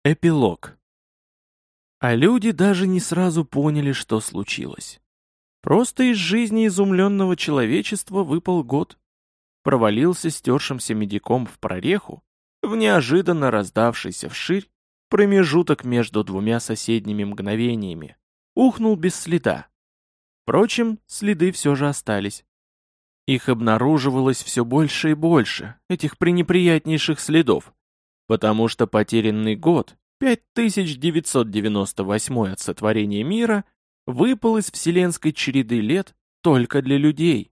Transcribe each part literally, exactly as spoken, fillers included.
Эпилог. А люди даже не сразу поняли, что случилось. Просто из жизни изумленного человечества выпал год. Провалился стершимся медиком в прореху, в неожиданно раздавшийся вширь промежуток между двумя соседними мгновениями. Ухнул без следа. Впрочем, следы все же остались. Их обнаруживалось все больше и больше, этих пренеприятнейших следов. Потому что потерянный год, пять тысяч девятьсот девяносто восьмой от сотворения мира, выпал из вселенской череды лет только для людей.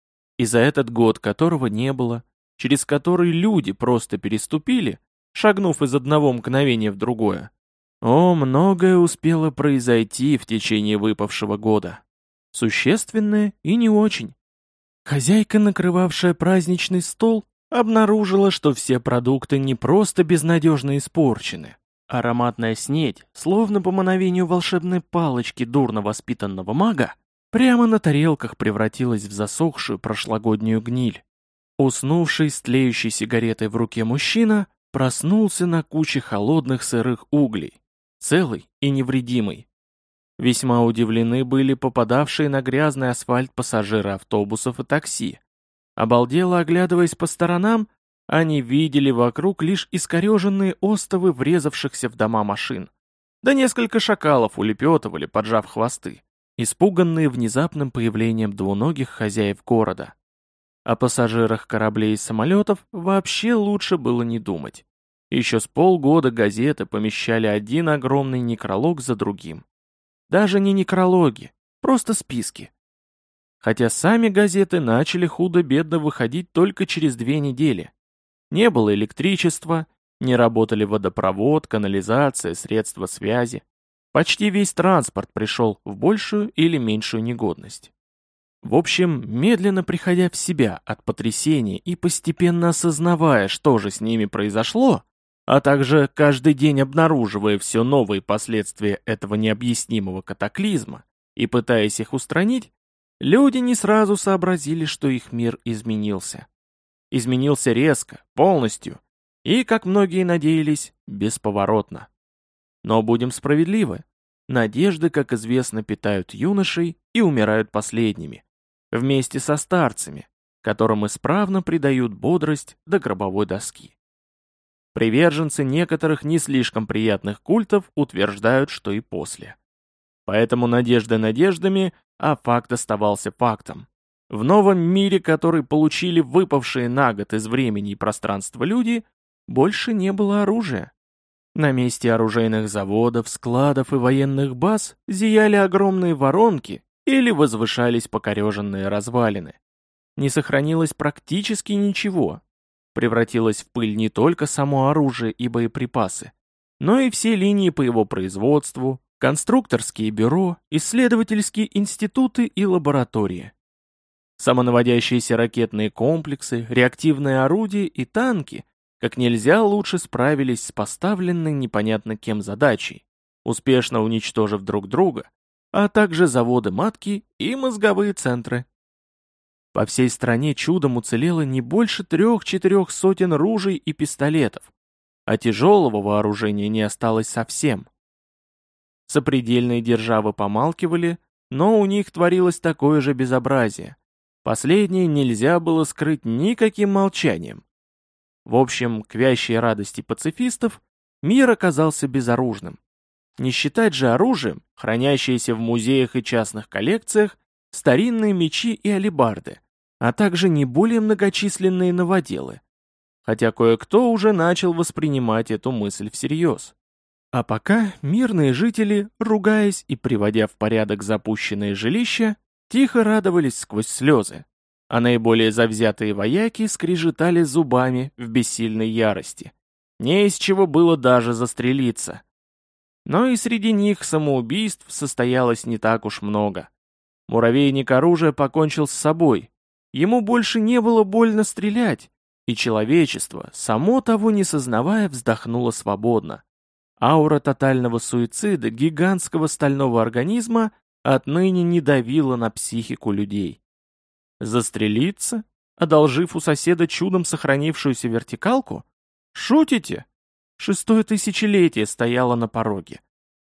И за этот год, которого не было, через который люди просто переступили, шагнув из одного мгновения в другое, о, многое успело произойти в течение выпавшего года. Существенное и не очень. Хозяйка, накрывавшая праздничный стол, обнаружила, что все продукты не просто безнадежно испорчены. Ароматная снедь, словно по мановению волшебной палочки дурно воспитанного мага, прямо на тарелках превратилась в засохшую прошлогоднюю гниль. Уснувший с тлеющей сигаретой в руке мужчина проснулся на куче холодных сырых углей, целый и невредимый. Весьма удивлены были попадавшие на грязный асфальт пассажиры автобусов и такси. Обалдело оглядываясь по сторонам, они видели вокруг лишь искореженные остовы врезавшихся в дома машин. Да несколько шакалов улепетывали, поджав хвосты, испуганные внезапным появлением двуногих хозяев города. О пассажирах кораблей и самолетов вообще лучше было не думать. Еще с полгода газеты помещали один огромный некролог за другим. Даже не некрологи, просто списки. Хотя сами газеты начали худо-бедно выходить только через две недели. Не было электричества, не работали водопровод, канализация, средства связи. Почти весь транспорт пришел в большую или меньшую негодность. В общем, медленно приходя в себя от потрясения и постепенно осознавая, что же с ними произошло, а также каждый день обнаруживая все новые последствия этого необъяснимого катаклизма и пытаясь их устранить, люди не сразу сообразили, что их мир изменился. Изменился резко, полностью, и, как многие надеялись, бесповоротно. Но будем справедливы, надежды, как известно, питают юношей и умирают последними, вместе со старцами, которым исправно придают бодрость до гробовой доски. Приверженцы некоторых не слишком приятных культов утверждают, что и после. Поэтому надежды надеждами, а факт оставался фактом. В новом мире, который получили выпавшие на год из времени и пространства люди, больше не было оружия. На месте оружейных заводов, складов и военных баз зияли огромные воронки или возвышались покореженные развалины. Не сохранилось практически ничего. Превратилось в пыль не только само оружие и боеприпасы, но и все линии по его производству, конструкторские бюро, исследовательские институты и лаборатории. Самонаводящиеся ракетные комплексы, реактивные орудия и танки как нельзя лучше справились с поставленной непонятно кем задачей, успешно уничтожив друг друга, а также заводы-матки и мозговые центры. По всей стране чудом уцелело не больше трех-четырех сотен ружей и пистолетов, а тяжелого вооружения не осталось совсем. Сопредельные державы помалкивали, но у них творилось такое же безобразие. Последнее нельзя было скрыть никаким молчанием. В общем, к вящей радости пацифистов, мир оказался безоружным. Не считать же оружием, хранящиеся в музеях и частных коллекциях, старинные мечи и алебарды, а также не более многочисленные новоделы. Хотя кое-кто уже начал воспринимать эту мысль всерьез. А пока мирные жители, ругаясь и приводя в порядок запущенные жилища, тихо радовались сквозь слезы, а наиболее завзятые вояки скрежетали зубами в бессильной ярости. Не из чего было даже застрелиться. Но и среди них самоубийств состоялось не так уж много. Муравейник оружия покончил с собой. Ему больше не было больно стрелять, и человечество, само того не сознавая, вздохнуло свободно. Аура тотального суицида гигантского стального организма отныне не давила на психику людей. Застрелиться, одолжив у соседа чудом сохранившуюся вертикалку? Шутите? Шестое тысячелетие стояло на пороге.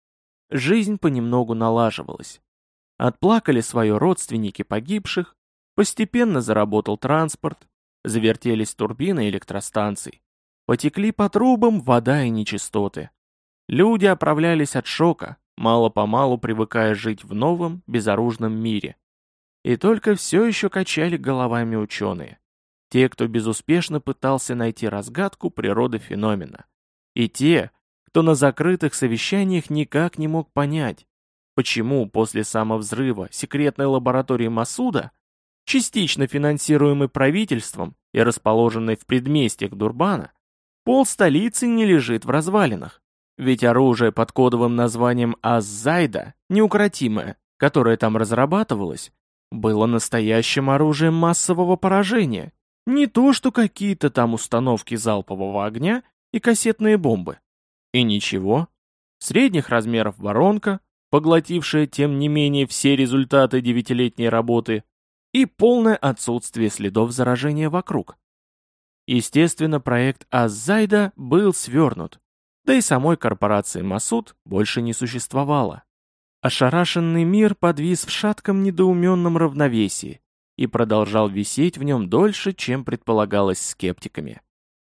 Жизнь понемногу налаживалась. Отплакали свое родственники погибших, постепенно заработал транспорт, завертелись турбины электростанций, потекли по трубам вода и нечистоты. Люди оправлялись от шока, мало-помалу привыкая жить в новом, безоружном мире. И только все еще качали головами ученые. Те, кто безуспешно пытался найти разгадку природы феномена. И те, кто на закрытых совещаниях никак не мог понять, почему после самовзрыва секретной лаборатории Масуда, частично финансируемой правительством и расположенной в предместьях Дурбана, пол столицы не лежит в развалинах. Ведь оружие под кодовым названием Аззайда, неукротимое, которое там разрабатывалось, было настоящим оружием массового поражения. Не то, что какие-то там установки залпового огня и кассетные бомбы. И ничего. Средних размеров воронка, поглотившая тем не менее все результаты девятилетней работы, и полное отсутствие следов заражения вокруг. Естественно, проект Аззайда был свернут, да и самой корпорации Масуд больше не существовало. Ошарашенный мир подвис в шатком недоуменном равновесии и продолжал висеть в нем дольше, чем предполагалось скептиками.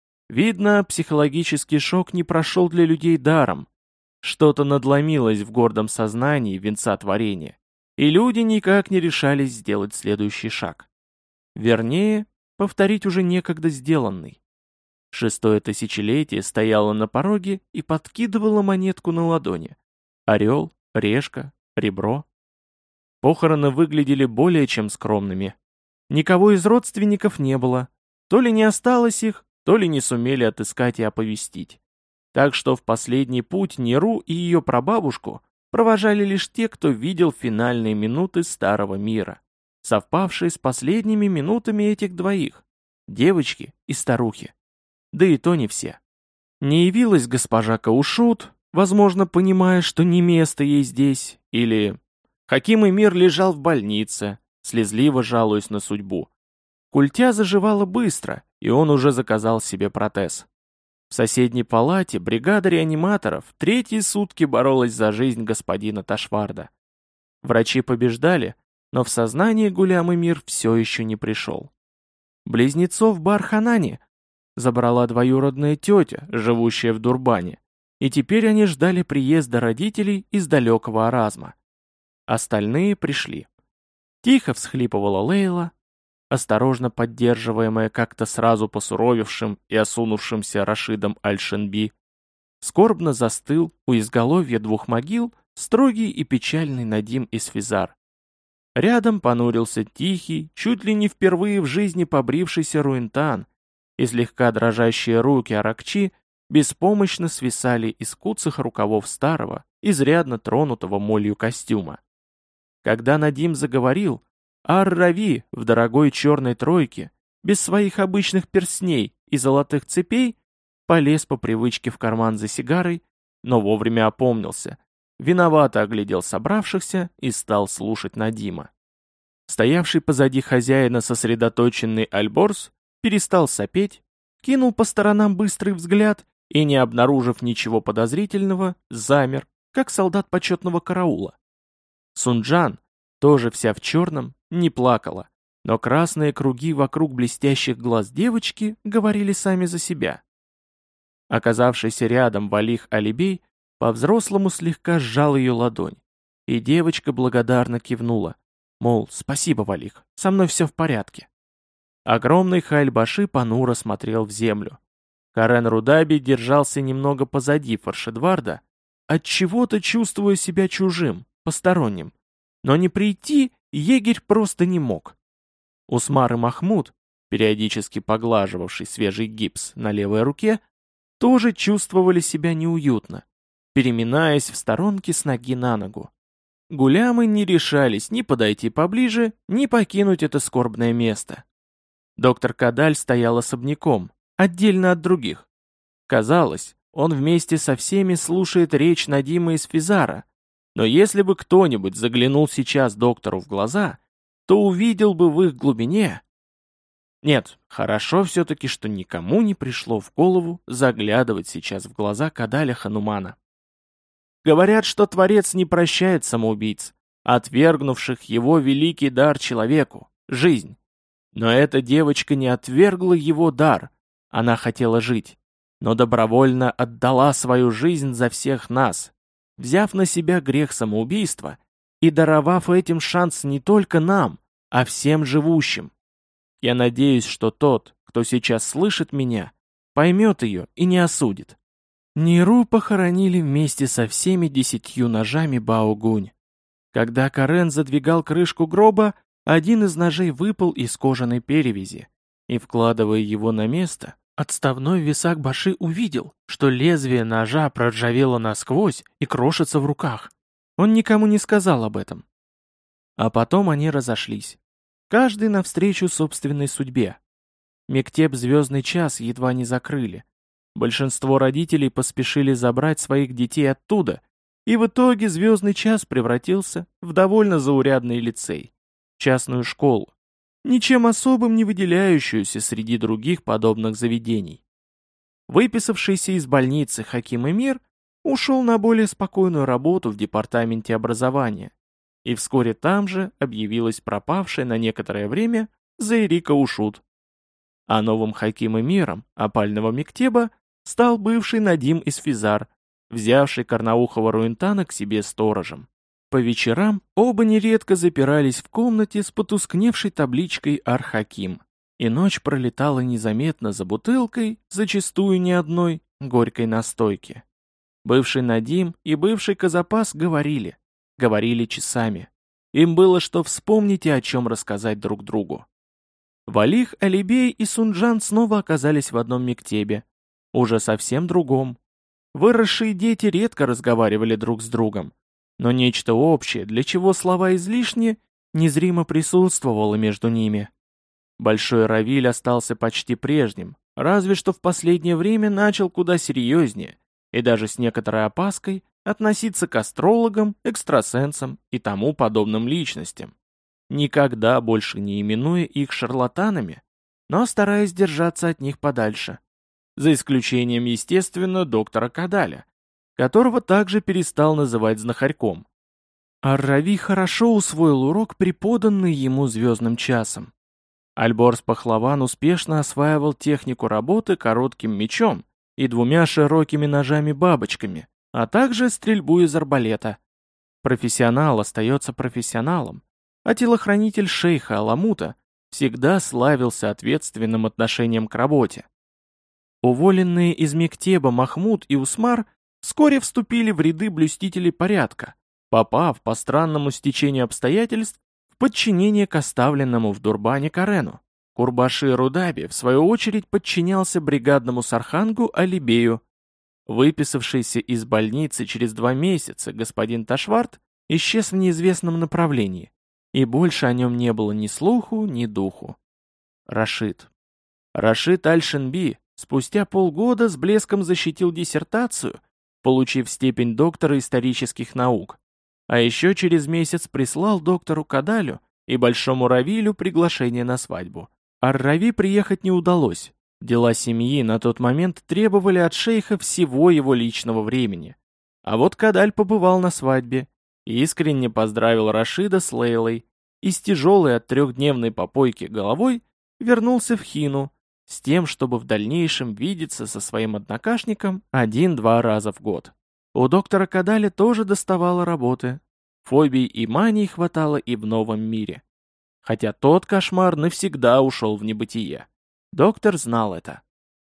Видно, психологический шок не прошел для людей даром. Что-то надломилось в гордом сознании венца творения, и люди никак не решались сделать следующий шаг. Вернее, повторить уже некогда сделанный. Шестое тысячелетие стояло на пороге и подкидывало монетку на ладони. Орел, решка, ребро. Похороны выглядели более чем скромными. Никого из родственников не было. То ли не осталось их, то ли не сумели отыскать и оповестить. Так что в последний путь Неру и ее прабабушку провожали лишь те, кто видел финальные минуты старого мира, совпавшие с последними минутами этих двоих, девочки и старухи. Да и то не все. Не явилась госпожа Каушут, возможно, понимая, что не место ей здесь, или Хаким Эмир лежал в больнице, слезливо жалуясь на судьбу. Культя заживала быстро, и он уже заказал себе протез. В соседней палате бригада реаниматоров третьи сутки боролась за жизнь господина Ташварда. Врачи побеждали, но в сознание Гулям Эмир все еще не пришел. Близнецов Барханани забрала двоюродная тетя, живущая в Дурбане, и теперь они ждали приезда родителей из далекого Аразма. Остальные пришли. Тихо всхлипывала Лейла, осторожно поддерживаемая как-то сразу посуровевшим и осунувшимся Рашидом Аль-Шенби. Скорбно застыл у изголовья двух могил строгий и печальный Надим Исфизар. Рядом понурился тихий, чуть ли не впервые в жизни побрившийся Руинтан, и слегка дрожащие руки Аракчи беспомощно свисали из куцых рукавов старого, изрядно тронутого молью костюма. Когда Надим заговорил, Ар-Рави в дорогой черной тройке, без своих обычных перстней и золотых цепей, полез по привычке в карман за сигарой, но вовремя опомнился, виновато оглядел собравшихся и стал слушать Надима. Стоявший позади хозяина сосредоточенный Альборс перестал сопеть, кинул по сторонам быстрый взгляд и, не обнаружив ничего подозрительного, замер, как солдат почетного караула. Сунджан, тоже вся в черном, не плакала, но красные круги вокруг блестящих глаз девочки говорили сами за себя. Оказавшийся рядом Валих Алибей по-взрослому слегка сжал ее ладонь, и девочка благодарно кивнула, мол, спасибо, Валих, со мной все в порядке. Огромный Хайль-Баши понуро смотрел в землю. Карен Рудаби держался немного позади Фаршедварда, отчего-то чувствуя себя чужим, посторонним. Но не прийти егерь просто не мог. Усмар и Махмуд, периодически поглаживавший свежий гипс на левой руке, тоже чувствовали себя неуютно, переминаясь в сторонке с ноги на ногу. Гулямы не решались ни подойти поближе, ни покинуть это скорбное место. Доктор Кадаль стоял особняком, отдельно от других. Казалось, он вместе со всеми слушает речь Надима из Физара, но если бы кто-нибудь заглянул сейчас доктору в глаза, то увидел бы в их глубине Нет, хорошо все-таки, что никому не пришло в голову заглядывать сейчас в глаза Кадаля Ханумана. Говорят, что Творец не прощает самоубийц, отвергнувших его великий дар человеку — жизнь. Но эта девочка не отвергла его дар, она хотела жить, но добровольно отдала свою жизнь за всех нас, взяв на себя грех самоубийства и даровав этим шанс не только нам, а всем живущим. Я надеюсь, что тот, кто сейчас слышит меня, поймет ее и не осудит. Ниру похоронили вместе со всеми десятью ножами Баогунь. Когда Карен задвигал крышку гроба, один из ножей выпал из кожаной перевязи, и, вкладывая его на место, отставной висак Баши увидел, что лезвие ножа проржавело насквозь и крошится в руках. Он никому не сказал об этом. А потом они разошлись. Каждый навстречу собственной судьбе. Мектеб «Звездный час» едва не закрыли. Большинство родителей поспешили забрать своих детей оттуда, и в итоге «Звездный час» превратился в довольно заурядный лицей, частную школу, ничем особым не выделяющуюся среди других подобных заведений. Выписавшийся из больницы Хаким Эмир ушел на более спокойную работу в департаменте образования, и вскоре там же объявилась пропавшая на некоторое время Заирика Ушут. А новым Хаким Эмиром опального мектеба стал бывший Надим Исфизар, взявший Карнаухова Руинтана к себе сторожем. По вечерам оба нередко запирались в комнате с потускневшей табличкой «Ар-Хаким», и ночь пролетала незаметно за бутылкой, зачастую не одной, горькой настойки. Бывший Надим и бывший Казапас говорили, говорили часами. Им было что вспомнить и о чем рассказать друг другу. Валих, Алибей и Сунджан снова оказались в одном мектебе, уже совсем другом. Выросшие дети редко разговаривали друг с другом, но нечто общее, для чего слова излишни, незримо присутствовало между ними. Большой Равиль остался почти прежним, разве что в последнее время начал куда серьезнее и даже с некоторой опаской относиться к астрологам, экстрасенсам и тому подобным личностям, никогда больше не именуя их шарлатанами, но стараясь держаться от них подальше. За исключением, естественно, доктора Кадаля, которого также перестал называть знахарьком. Ар-Рави хорошо усвоил урок, преподанный ему звездным часом. Альборс Пахлаван успешно осваивал технику работы коротким мечом и двумя широкими ножами-бабочками, а также стрельбу из арбалета. Профессионал остается профессионалом, а телохранитель шейха Аламута всегда славился ответственным отношением к работе. Уволенные из мектеба Махмуд и Усмар вскоре вступили в ряды блюстителей порядка, попав по странному стечению обстоятельств в подчинение к оставленному в Дурбане Карену. Курбаши Рудаби, в свою очередь, подчинялся бригадному сархангу Алибею. Выписавшийся из больницы через два месяца господин Ташварт исчез в неизвестном направлении, и больше о нем не было ни слуху, ни духу. Рашид. Рашид Аль-Шинби спустя полгода с блеском защитил диссертацию, получив степень доктора исторических наук, а еще через месяц прислал доктору Кадалю и Большому Равилю приглашение на свадьбу. Ар-Рави приехать не удалось. Дела семьи на тот момент требовали от шейха всего его личного времени. А вот Кадаль побывал на свадьбе, искренне поздравил Рашида с Лейлой и с тяжелой от трехдневной попойки головой вернулся в Хину, с тем, чтобы в дальнейшем видеться со своим однокашником один-два раза в год. У доктора Кадаля тоже доставало работы. Фобий и маний хватало и в новом мире. Хотя тот кошмар навсегда ушел в небытие. Доктор знал это.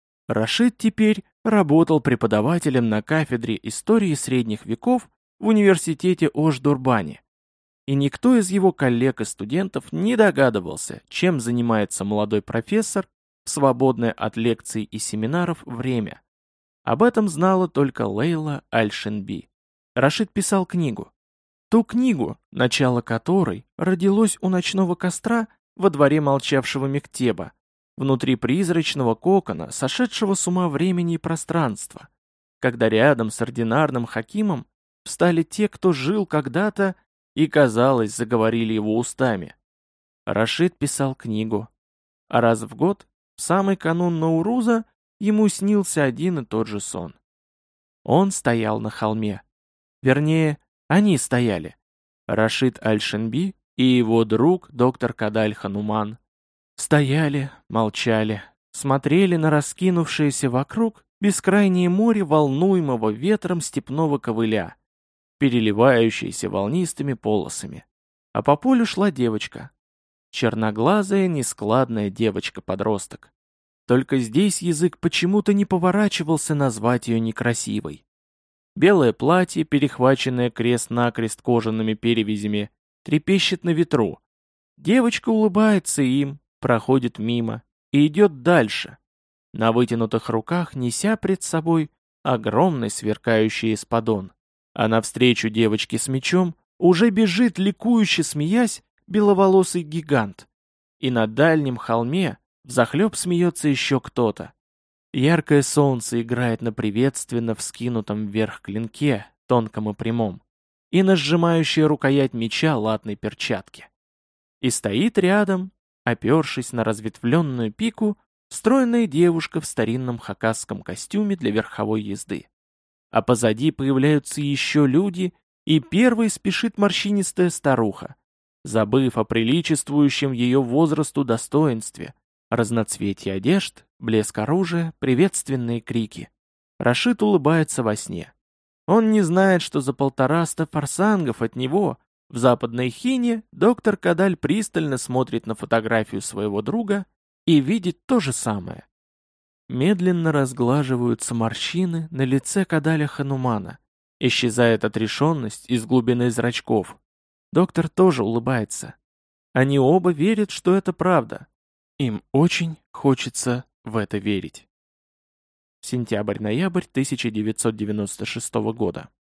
Рашид теперь работал преподавателем на кафедре истории средних веков в университете Ош-Дурбани. И никто из его коллег и студентов не догадывался, чем занимается молодой профессор в свободное от лекций и семинаров время. Об этом знала только Лейла Аль-Шинби. Рашид писал книгу. Ту книгу, начало которой родилось у ночного костра во дворе молчавшего мектеба, внутри призрачного кокона, сошедшего с ума времени и пространства, когда рядом с ординарным хакимом встали те, кто жил когда-то и, казалось, заговорили его устами. Рашид писал книгу. а раз в год, в самый канун Науруза, ему снился один и тот же сон. Он стоял на холме. Вернее, они стояли. Рашид Аль-Шинби и его друг доктор Кадаль Хануман. Стояли, молчали, смотрели на раскинувшееся вокруг бескрайнее море волнуемого ветром степного ковыля, переливающееся волнистыми полосами. А по полю шла девочка. Черноглазая, нескладная девочка-подросток. Только здесь язык почему-то не поворачивался назвать ее некрасивой. Белое платье, перехваченное крест-накрест кожаными перевязями, трепещет на ветру. Девочка улыбается им, проходит мимо и идет дальше, на вытянутых руках неся пред собой огромный сверкающий эспадон. А навстречу девочке с мечом уже бежит, ликующе смеясь, беловолосый гигант. И на дальнем холме взахлеб смеется еще кто-то. Яркое солнце играет на приветственно вскинутом вверх клинке, тонком и прямом, и на сжимающей рукоять меча латной перчатки. И стоит рядом, опершись на разветвленную пику, стройная девушка в старинном хакасском костюме для верховой езды. А позади появляются еще люди, и первой спешит морщинистая старуха, забыв о приличествующем ее возрасту достоинстве, разноцветие одежд, блеск оружия, приветственные крики. Рашид улыбается во сне. Он не знает, что за полтораста форсангов от него в западной хине доктор Кадаль пристально смотрит на фотографию своего друга и видит то же самое. Медленно разглаживаются морщины на лице Кадаля Ханумана. Исчезает отрешенность из глубины зрачков. Доктор тоже улыбается. Они оба верят, что это правда. Им очень хочется в это верить. Сентябрь-ноябрь тысяча девятьсот девяносто шестого года.